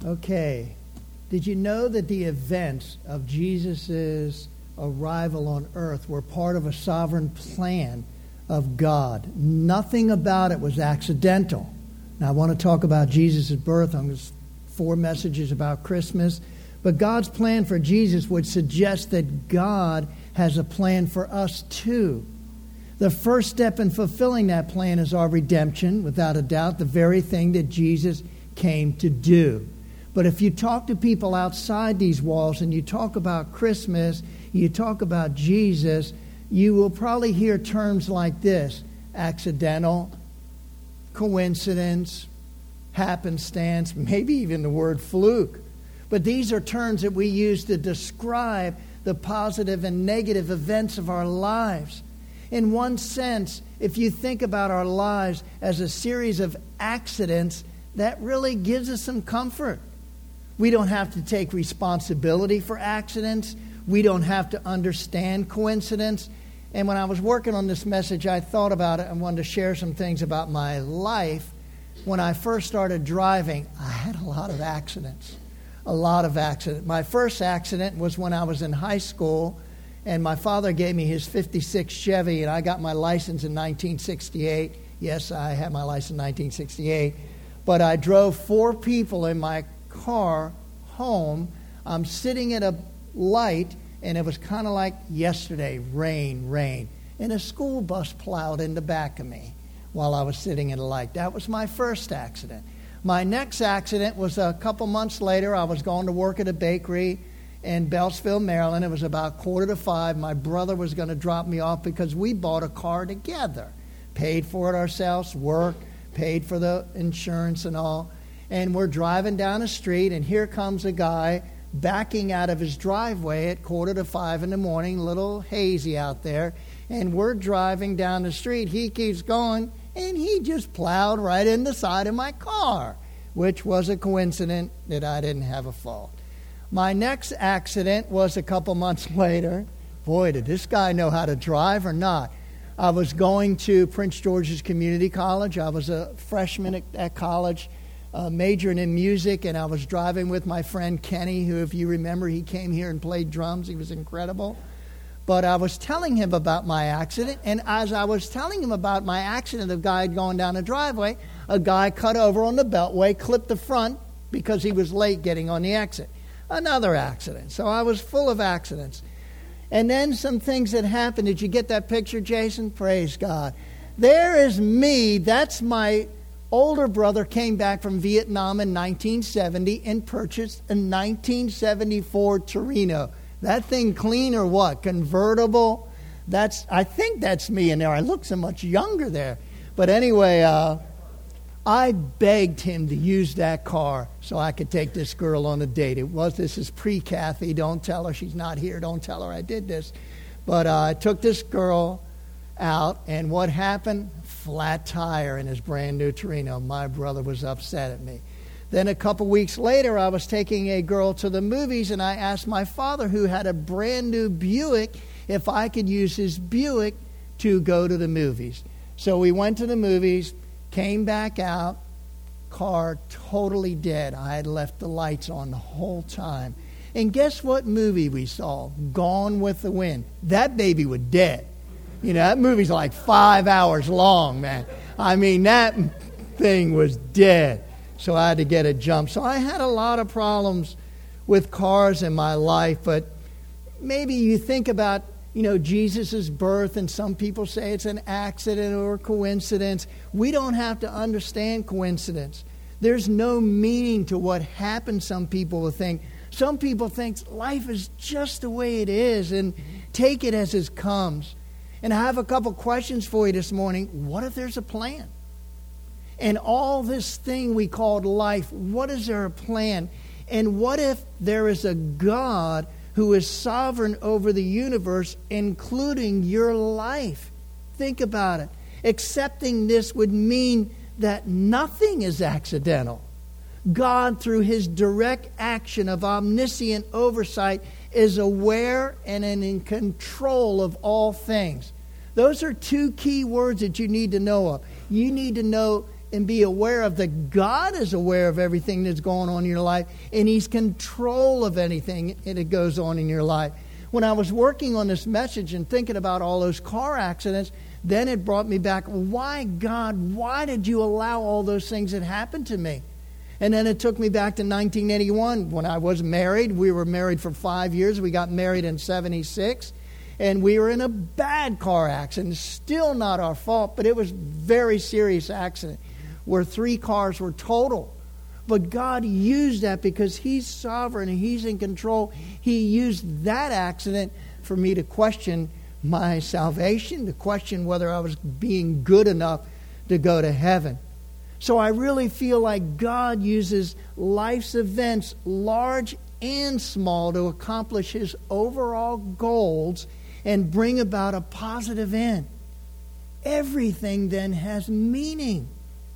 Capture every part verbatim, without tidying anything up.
Okay. Did you know that the events of Jesus' arrival on earth were part of a sovereign plan of God? Nothing about it was accidental. Now, I want to talk about Jesus' birth. I'm going to four messages about Christmas. But God's plan for Jesus would suggest that God has a plan for us too. The first step in fulfilling that plan is our redemption, without a doubt, the very thing that Jesus came to do. But if you talk to people outside these walls and you talk about Christmas, you talk about Jesus, you will probably hear terms like this: accidental, coincidence, happenstance, maybe even the word fluke. But these are terms that we use to describe the positive and negative events of our lives. In one sense, if you think about our lives as a series of accidents, that really gives us some comfort. We don't have to take responsibility for accidents. We don't have to understand coincidence. And when I was working on this message, I thought about it and wanted to share some things about my life. When I first started driving, I had a lot of accidents. A lot of accidents. My first accident was when I was in high school, and my father gave me his fifty-six Chevy, and I got my license in nineteen sixty-eight. Yes, I had my license in nineteen sixty-eight. But I drove four people in my car home. I'm sitting at a light, and it was kind of like yesterday, rain, rain. And a school bus plowed in the back of me while I was sitting at a light. That was my first accident. My next accident was a couple months later. I was going to work at a bakery in Beltsville, Maryland. It was about quarter to five. My brother was going to drop me off because we bought a car together. Paid for it ourselves, worked, paid for the insurance and all. And we're driving down the street, and here comes a guy backing out of his driveway at quarter to five in the morning, a little hazy out there. And we're driving down the street. He keeps going, and he just plowed right in the side of my car, which was a coincidence that I didn't have a fault. My next accident was a couple months later. Boy, did this guy know how to drive or not. I was going to Prince George's Community College. I was a freshman at, at college, uh, majoring in music, and I was driving with my friend Kenny, who, if you remember, he came here and played drums. He was incredible. But I was telling him about my accident, and as I was telling him about my accident, the guy going down the driveway, a guy cut over on the beltway, clipped the front because he was late getting on the exit. Another accident. So I was full of accidents. And then some things that happened. Did you get that picture, Jason? Praise God. There is me. That's my older brother, came back from Vietnam in nineteen seventy and purchased a nineteen seventy-four Torino. That thing clean or what? Convertible? That's. I think that's me in there. I look so much younger there. But anyway, uh, I begged him to use that car so I could take this girl on a date. It was, this is pre-Kathy. Don't tell her she's not here. Don't tell her I did this. But uh, I took this girl out, and what happened? Flat tire in his brand new Torino. My brother was upset at me. Then a couple weeks later, I was taking a girl to the movies, and I asked my father, who had a brand new Buick, if I could use his Buick to go to the movies. So we went to the movies, came back out, car totally dead. I had left the lights on the whole time. And guess what movie we saw? Gone with the Wind. That baby was dead. You know, that movie's like five hours long, man. I mean, that thing was dead. So I had to get a jump. So I had a lot of problems with cars in my life, but maybe you think about, you know, Jesus' birth, and some people say it's an accident or coincidence. We don't have to understand coincidence. There's no meaning to what happened, some people will think. Some people think life is just the way it is and take it as it comes. And I have a couple questions for you this morning. What if there's a plan? And all this thing we called life, what is there a plan? And what if there is a God who is sovereign over the universe, including your life? Think about it. Accepting this would mean that nothing is accidental. God, through his direct action of omniscient oversight, is aware and in control of all things. Those are two key words that you need to know of. You need to know and be aware of that God is aware of everything that's going on in your life, and He's control of anything that goes on in your life. When I was working on this message and thinking about all those car accidents, then it brought me back, why, God, why did you allow all those things that happened to me? And then it took me back to nineteen eighty-one when I was married. We were married for five years. We got married in seventy-six. And we were in a bad car accident. Still not our fault, but it was a very serious accident where three cars were totaled. But God used that because He's sovereign and He's in control. He used that accident for me to question my salvation, to question whether I was being good enough to go to heaven. So I really feel like God uses life's events, large and small, to accomplish His overall goals and bring about a positive end. Everything then has meaning.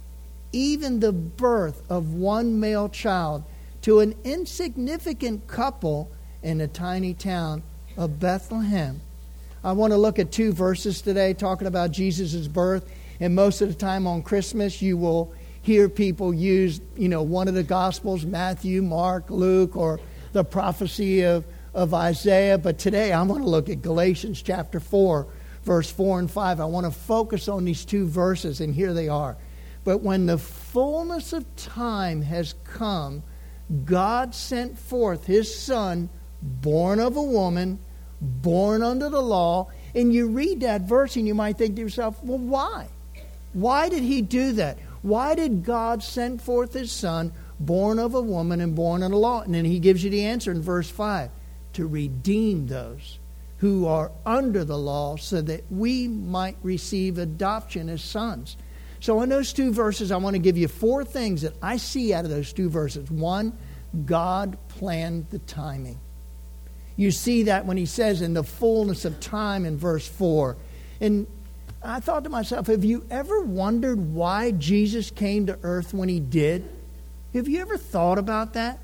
Even the birth of one male child to an insignificant couple in the tiny town of Bethlehem. I want to look at two verses today talking about Jesus' birth. And most of the time on Christmas, you will hear people use, you know, one of the Gospels, Matthew, Mark, Luke, or the prophecy of, of Isaiah. But today I want to look at Galatians chapter four, verse four and five. I want to focus on these two verses, and here they are. But when the fullness of time has come, God sent forth His Son, born of a woman, born under the law. And you read that verse and you might think to yourself, well, why? Why did He do that? Why did God send forth His Son, born of a woman and born under the law? And then He gives you the answer in verse five. To redeem those who are under the law so that we might receive adoption as sons. So in those two verses, I want to give you four things that I see out of those two verses. One, God planned the timing. You see that when He says in the fullness of time in verse four. And I thought to myself, have you ever wondered why Jesus came to earth when He did? Have you ever thought about that?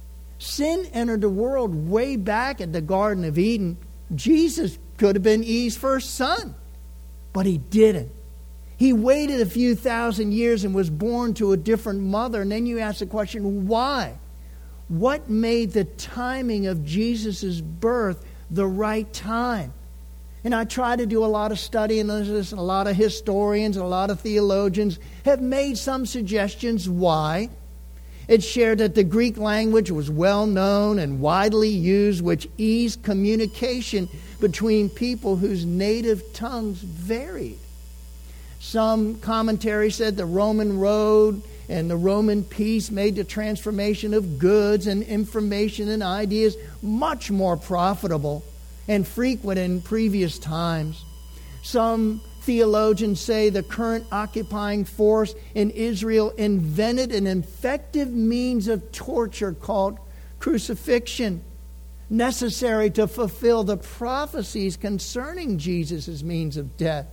Sin entered the world way back at the Garden of Eden. Jesus could have been Eve's first son, but He didn't. He waited a few thousand years and was born to a different mother. And then you ask the question, why? What made the timing of Jesus' birth the right time? And I try to do a lot of study in this, and a lot of historians and a lot of theologians have made some suggestions why. It shared that the Greek language was well known and widely used, which eased communication between people whose native tongues varied. Some commentaries said the Roman road and the Roman peace made the transformation of goods and information and ideas much more profitable and frequent in previous times. Some theologians say the current occupying force in Israel invented an effective means of torture called crucifixion, necessary to fulfill the prophecies concerning Jesus' means of death.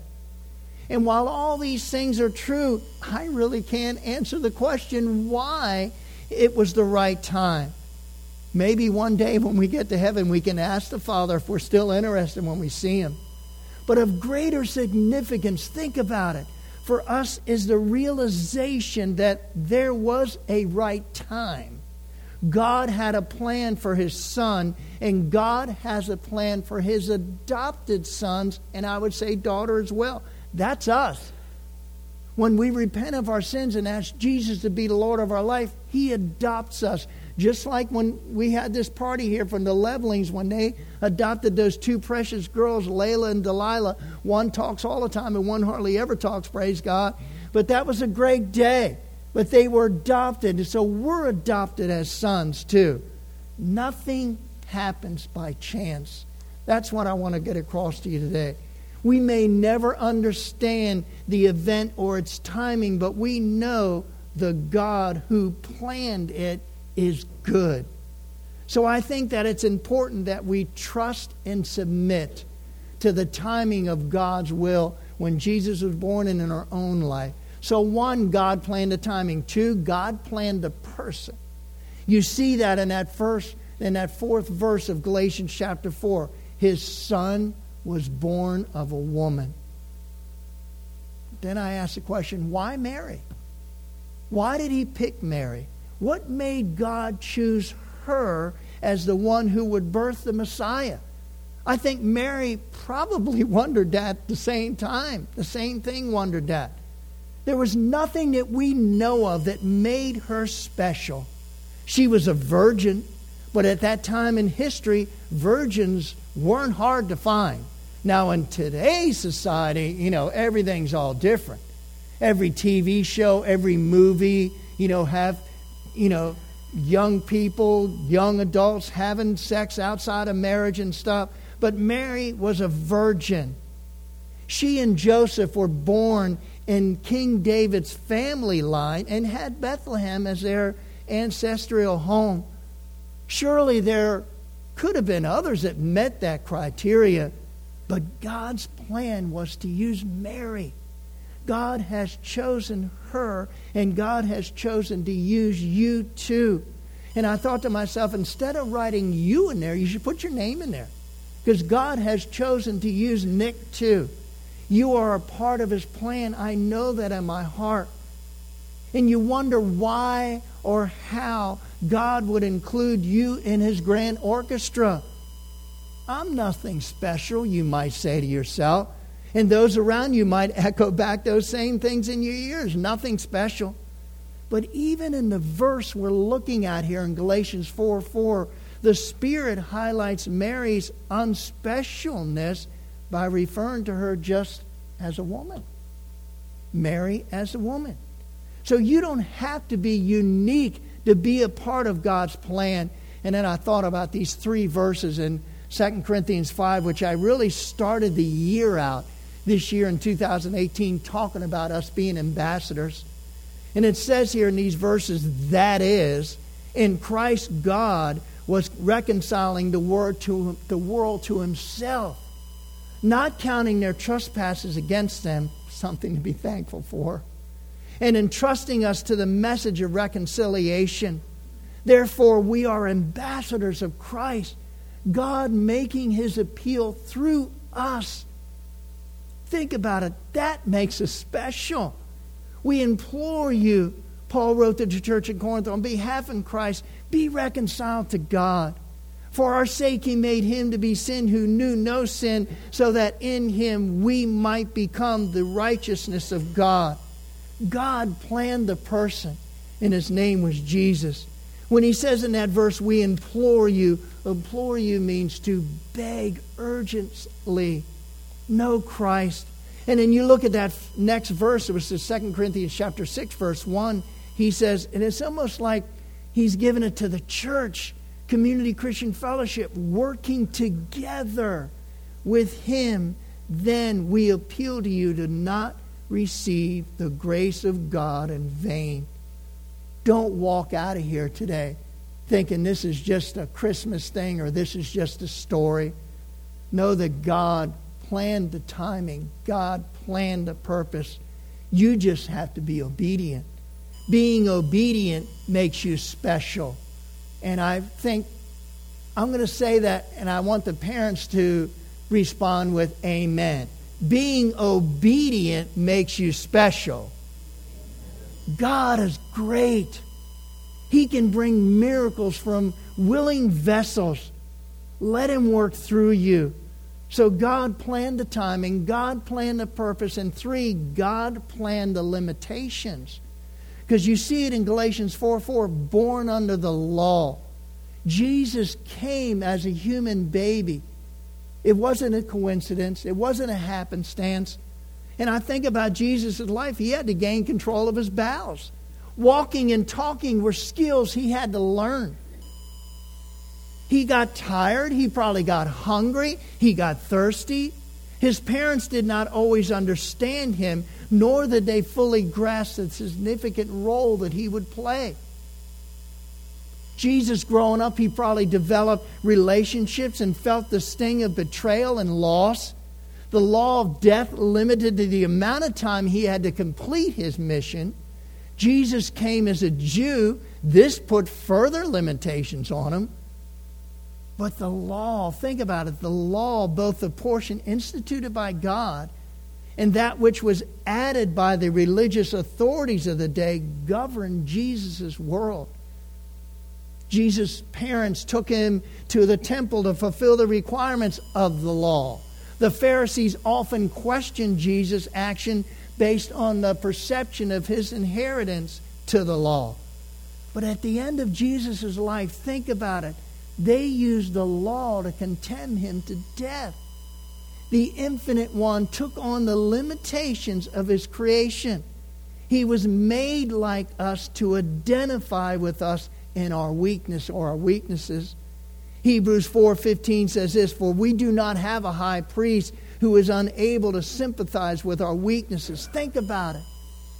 And while all these things are true, I really can't answer the question why it was the right time. Maybe one day when we get to heaven, we can ask the Father if we're still interested when we see Him. But of greater significance, think about it, for us is the realization that there was a right time. God had a plan for His Son, and God has a plan for His adopted sons, and I would say daughter as well. That's us. When we repent of our sins and ask Jesus to be the Lord of our life, He adopts us. Just like when we had this party here from the Levelings, when they adopted those two precious girls, Layla and Delilah. One talks all the time and one hardly ever talks, praise God. But that was a great day. But they were adopted, and so we're adopted as sons too. Nothing happens by chance. That's what I want to get across to you today. We may never understand the event or its timing, but we know the God who planned it is good. So I think that it's important that we trust and submit to the timing of God's will when Jesus was born and in our own life. So one, God planned the timing. Two, God planned the person. You see that in that first, in that fourth verse of Galatians chapter four. His Son was born of a woman. Then I ask the question, why Mary? Why did he pick Mary? What made God choose her as the one who would birth the Messiah? I think Mary probably wondered that at the same time. The same thing wondered that. There was nothing that we know of that made her special. She was a virgin, but at that time in history, virgins weren't hard to find. Now, in today's society, you know, everything's all different. Every T V show, every movie, you know, have, you know, young people, young adults having sex outside of marriage and stuff. But Mary was a virgin. She and Joseph were born in King David's family line and had Bethlehem as their ancestral home. Surely there could have been others that met that criteria, but God's plan was to use Mary. God has chosen her, and God has chosen to use you too. And I thought to myself, instead of writing you in there, you should put your name in there. Because God has chosen to use Nick too. You are a part of his plan. I know that in my heart. And you wonder why or how God would include you in his grand orchestra. I'm nothing special, you might say to yourself. And those around you might echo back those same things in your ears. Nothing special. But even in the verse we're looking at here in Galatians four four, the Spirit highlights Mary's unspecialness by referring to her just as a woman. Mary as a woman. So you don't have to be unique to be a part of God's plan. And then I thought about these three verses in Second Corinthians five, which I really started the year out this year in two thousand eighteen talking about us being ambassadors. And it says here in these verses, that is, in Christ God was reconciling the world to the world to himself, not counting their trespasses against them, something to be thankful for, and entrusting us to the message of reconciliation. Therefore, we are ambassadors of Christ, God making his appeal through us. Think about it. That makes us special. We implore you, Paul wrote to the church at Corinth, on behalf of Christ, be reconciled to God. For our sake he made him to be sin who knew no sin, so that in him we might become the righteousness of God. God planned the person, and his name was Jesus. When he says in that verse, we implore you, implore you means to beg urgently. Know Christ. And then you look at that next verse, it was the Second Corinthians chapter six, verse one. He says, and it's almost like he's given it to the church, Community Christian Fellowship, working together with him. Then we appeal to you to not receive the grace of God in vain. Don't walk out of here today thinking this is just a Christmas thing or this is just a story. Know that God planned the timing. God planned the purpose. You just have to be obedient. Being obedient makes you special. And I think I'm going to say that, and I want the parents to respond with amen. Being obedient makes you special. God is great. He can bring miracles from willing vessels. Let him work through you. So God planned the timing, God planned the purpose, and three, God planned the limitations. Because you see it in Galatians four four, born under the law. Jesus came as a human baby. It wasn't a coincidence. It wasn't a happenstance. And I think about Jesus' life. He had to gain control of his bowels. Walking and talking were skills he had to learn. He got tired. He probably got hungry. He got thirsty. His parents did not always understand him, nor did they fully grasp the significant role that he would play. Jesus, growing up, he probably developed relationships and felt the sting of betrayal and loss. The law of death limited to the amount of time he had to complete his mission. Jesus came as a Jew. This put further limitations on him. But the law, think about it, the law, both the portion instituted by God and that which was added by the religious authorities of the day governed Jesus' world. Jesus' parents took him to the temple to fulfill the requirements of the law. The Pharisees often questioned Jesus' action based on the perception of his inheritance to the law. But at the end of Jesus' life, think about it, they used the law to condemn him to death. The Infinite One took on the limitations of his creation. He was made like us to identify with us in our weakness or our weaknesses. Hebrews four fifteen says this, "For we do not have a high priest who is unable to sympathize with our weaknesses." Think about it.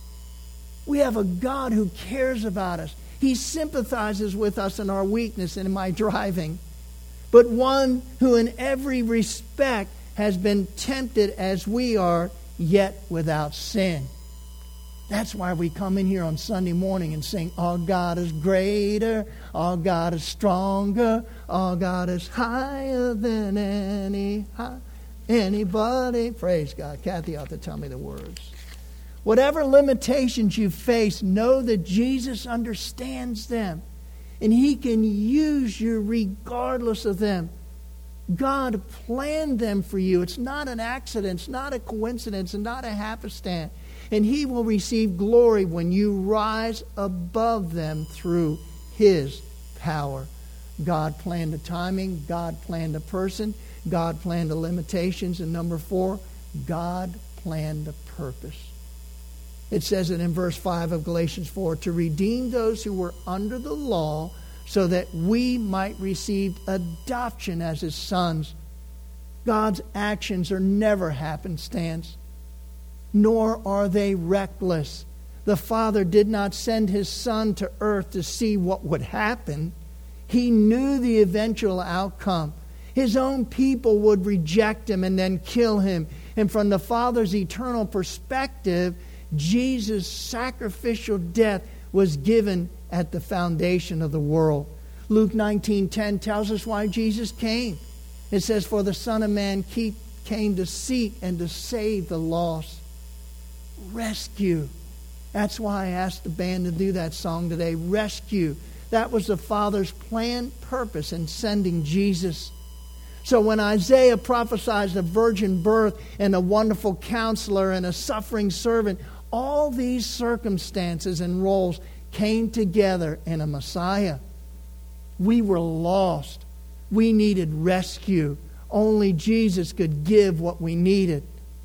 We have a God who cares about us. He sympathizes with us in our weakness and in my driving. But one who in every respect has been tempted as we are, yet without sin. That's why we come in here on Sunday morning and sing, "Our God is greater, our God is stronger, our God is higher than any anybody." Praise God. Kathy ought to tell me the words. Whatever limitations you face, know that Jesus understands them, and he can use you regardless of them. God planned them for you. It's not an accident. It's not a coincidence. It's not a happenstance. And he will receive glory when you rise above them through his power. God planned the timing. God planned the person. God planned the limitations. And number four, God planned the purpose. It says it in verse five of Galatians four, "To redeem those who were under the law, so that we might receive adoption as his sons." God's actions are never happenstance, nor are they reckless. The Father did not send his Son to earth to see what would happen. He knew the eventual outcome. His own people would reject him and then kill him. And from the Father's eternal perspective, Jesus' sacrificial death was given at the foundation of the world. Luke nineteen ten tells us why Jesus came. It says, "For the Son of Man keep, came to seek and to save the lost." Rescue. That's why I asked the band to do that song today. Rescue. That was the Father's planned purpose in sending Jesus. So when Isaiah prophesies a virgin birth and a wonderful counselor and a suffering servant, all these circumstances and roles came together in a Messiah. We were lost. We needed rescue. Only Jesus could give what we needed.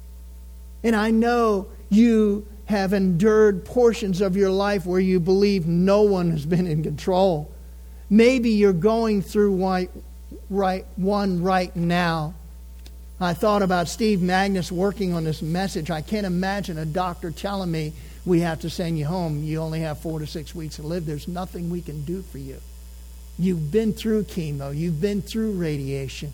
And I know you have endured portions of your life where you believe no one has been in control. Maybe you're going through one right, one right now. I thought about Steve Magnus working on this message. I can't imagine a doctor telling me, "We have to send you home. You only have four to six weeks to live. There's nothing we can do for you. You've been through chemo. You've been through radiation."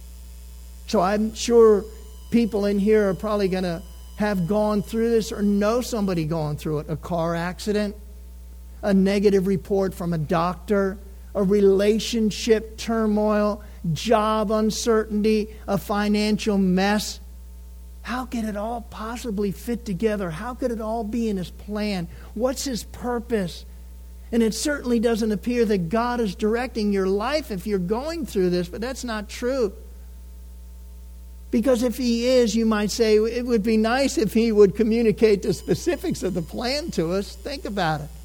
So I'm sure people in here are probably going to have gone through this or know somebody going through it. A car accident, a negative report from a doctor, a relationship turmoil, job uncertainty, a financial mess. How could it all possibly fit together? How could it all be in his plan? What's his purpose? And it certainly doesn't appear that God is directing your life if you're going through this, but that's not true. Because if he is, you might say, it would be nice if he would communicate the specifics of the plan to us. Think about it.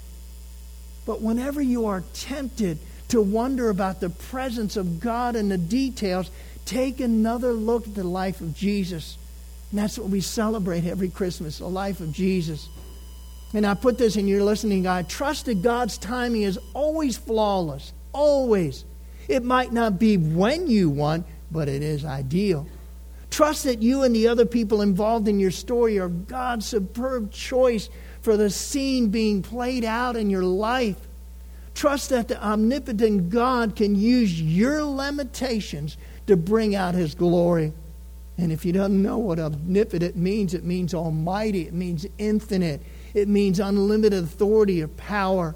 But whenever you are tempted to wonder about the presence of God in the details, take another look at the life of Jesus. And that's what we celebrate every Christmas, the life of Jesus. And I put this in your listening guide. Trust that God's timing is always flawless. Always. It might not be when you want, but it is ideal. Trust that you and the other people involved in your story are God's superb choice for the scene being played out in your life. Trust that the omnipotent God can use your limitations to bring out his glory. And if you don't know what omnipotent means, it means almighty. It means infinite. It means unlimited authority or power.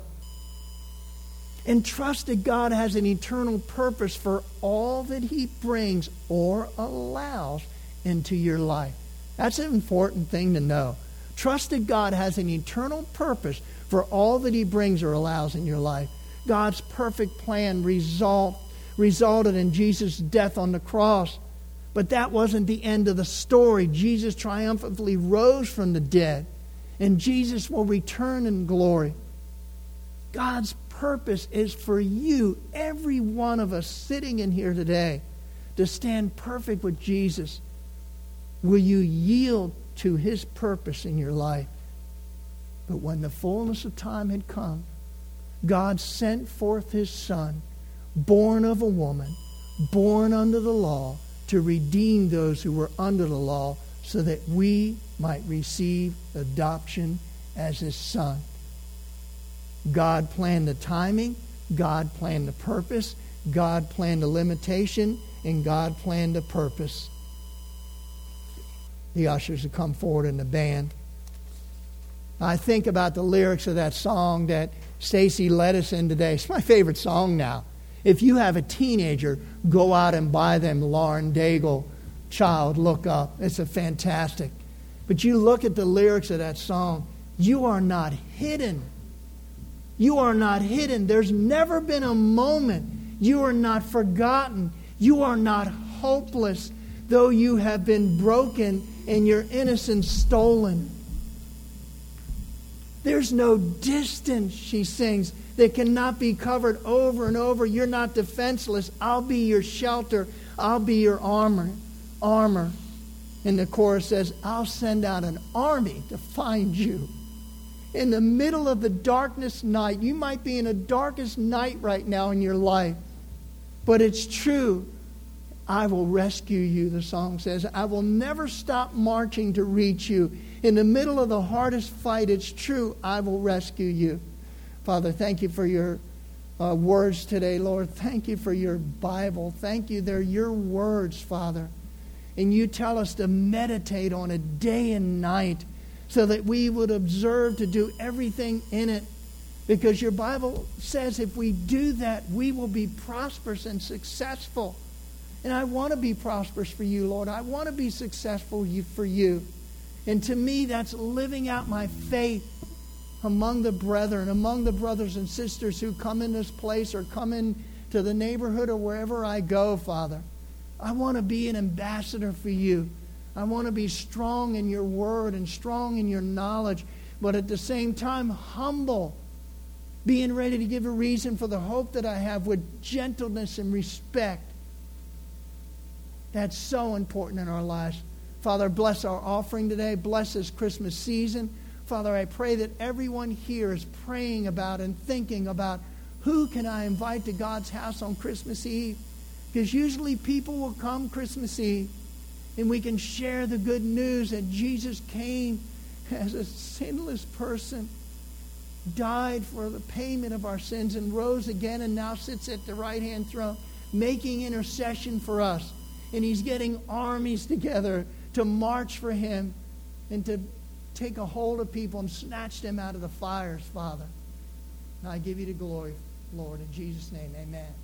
And trust that God has an eternal purpose for all that he brings or allows into your life. That's an important thing to know. Trust that God has an eternal purpose for all that he brings or allows in your life. God's perfect plan result, resulted in Jesus' death on the cross. But that wasn't the end of the story. Jesus triumphantly rose from the dead, and Jesus will return in glory. God's purpose is for you, every one of us sitting in here today, to stand perfect with Jesus. Will you yield to his purpose in your life? But when the fullness of time had come, God sent forth his Son, born of a woman, born under the law, to redeem those who were under the law, so that we might receive adoption as his son. God planned the timing, God planned the purpose, God planned the limitation, and God planned the purpose. The ushers have come forward in the band. I think about the lyrics of that song that Stacy led us in today. It's my favorite song now. If you have a teenager, go out and buy them Lauren Daigle, Child Look Up. It's a fantastic. But you look at the lyrics of that song, you are not hidden. You are not hidden. There's never been a moment you are not forgotten. You are not hopeless, though you have been broken and your innocence stolen. There's no distance, she sings, that cannot be covered over and over. You're not defenseless. I'll be your shelter. I'll be your armor. Armor. And the chorus says, I'll send out an army to find you. In the middle of the darkest night, you might be in the darkest night right now in your life, but it's true. I will rescue you, the song says. I will never stop marching to reach you. In the middle of the hardest fight, it's true, I will rescue you. Father, thank you for your uh, words today, Lord. Thank you for your Bible. Thank you. They're your words, Father. And you tell us to meditate on it day and night so that we would observe to do everything in it. Because your Bible says if we do that, we will be prosperous and successful. And I want to be prosperous for you, Lord. I want to be successful for you. And to me, that's living out my faith among the brethren, among the brothers and sisters who come in this place or come in to the neighborhood or wherever I go, Father. I want to be an ambassador for you. I want to be strong in your word and strong in your knowledge, but at the same time, humble, being ready to give a reason for the hope that I have with gentleness and respect. That's so important in our lives. Father, bless our offering today. Bless this Christmas season. Father, I pray that everyone here is praying about and thinking about who can I invite to God's house on Christmas Eve? Because usually people will come Christmas Eve and we can share the good news that Jesus came as a sinless person, died for the payment of our sins, and rose again and now sits at the right-hand throne making intercession for us. And he's getting armies together to march for him and to take a hold of people and snatch them out of the fires, Father. And I give you the glory, Lord. In Jesus' name, amen.